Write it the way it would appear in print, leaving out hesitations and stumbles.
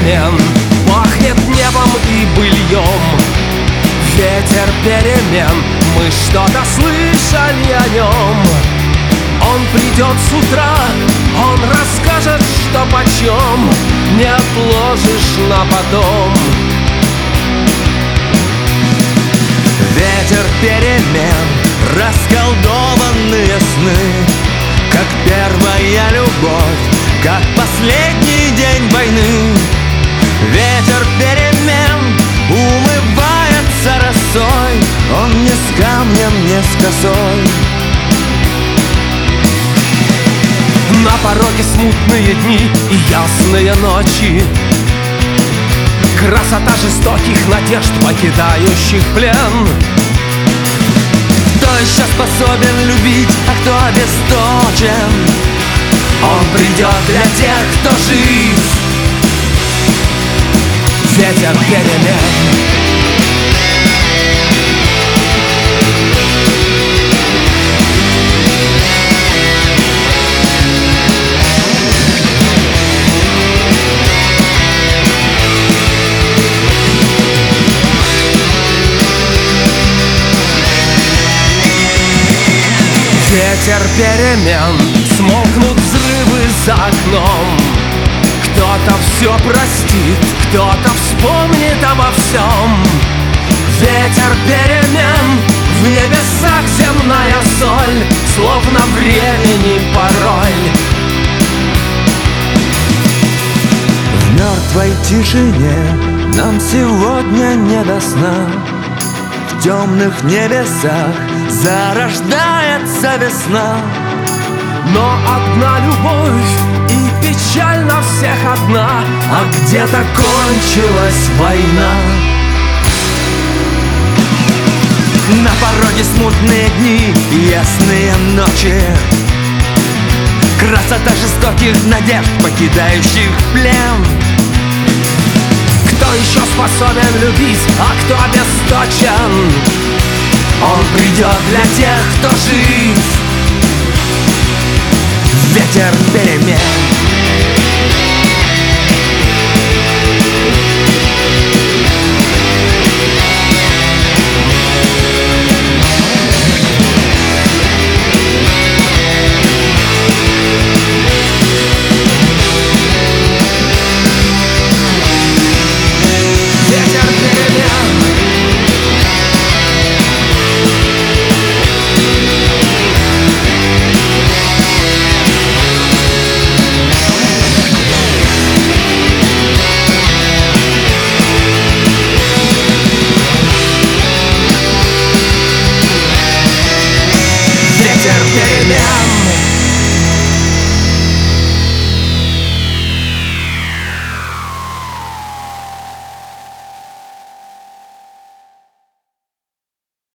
перемен, пахнет небом и быльем. Ветер перемен, мы что-то слышали о нем. Он придет с утра, он расскажет, что почем, не отложишь на потом. Ветер перемен, расколдованные сны, как первая любовь, как последний день войны. Ветер перемен умывается росой, он не с камнем, не с косой. На пороге смутные дни и ясные ночи, красота жестоких надежд, покидающих плен. Кто еще способен любить, а кто обесточен? Он придет для тех, кто жив. Ветер перемен. Ветер перемен, смолкнут взрывы за окном. Кто-то все простит, кто-то вспомнит обо всем. Ветер перемен, в небесах земная соль, словно времени пароль. В мертвой тишине нам сегодня не до сна. В темных небесах зарождается весна. Но одна любовь, и печаль на всех одна, а где-то кончилась война. На пороге смутные дни, ясные ночи, красота жестоких надежд, покидающих плен. Кто еще способен любить, а кто обесточен? Он придет для тех, кто жив. Ветер перемен. Ветер перемен.